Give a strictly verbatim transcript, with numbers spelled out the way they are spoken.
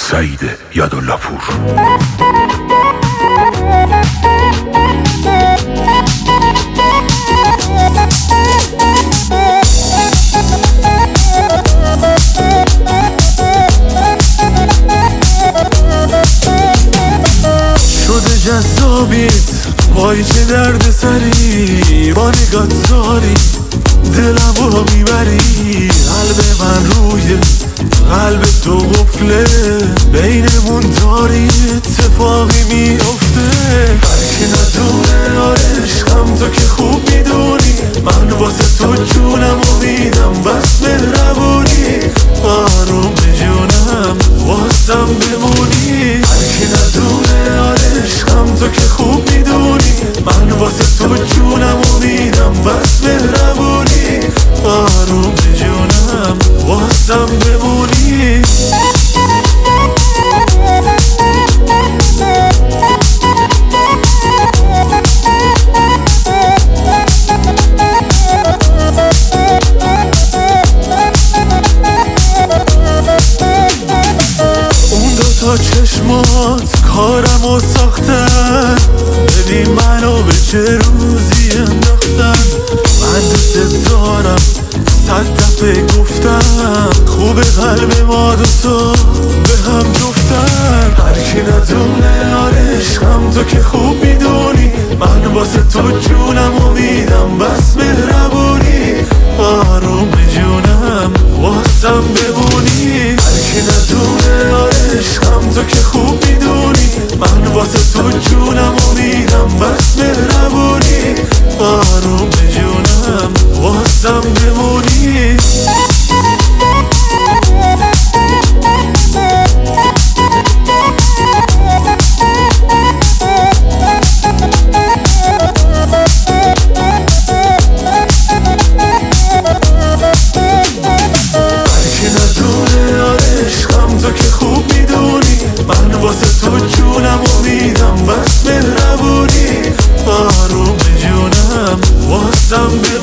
سعید یدالله پور. شده جذابیت وای چه درد سری، با نگات زاری دلم رو میبری. قلب من روی قلب تو قفله، بینمون داری اتفاقی میافته. هرکی ندونه آره عشقم تو که خوب میدونی، من واسه تو جونم و میدم بس مهربونی. آروم به جونم واسم بمونی. هرکی ندونه آره عشقم تو که خوب میدونی، من واسه تو جونم و میدم بس مهربونی. آروم به جونم واسم بمونی. اون دوتا چشمات کارمو ساختن، ببین منو به چه روزی انداختن. من دوست دارم صد دفعه گفتم، خوب قلب ما دوتا به هم جفتن. هرکی ندونه آره عشقم تو که خوب میدونی، من واسه تو جونم و میدم بس مهربونی. آروم به جونم واسم بمونی. هرکی ندونه آره عشقم تو که خوب میدونی، من واسه تو جونم و میدم بس مهربونی. آروم به جونم واسم بمونی. تو که خوب میدونی، من واسه تو جونم و میدم بس مهربونی. آروم به جونم واسم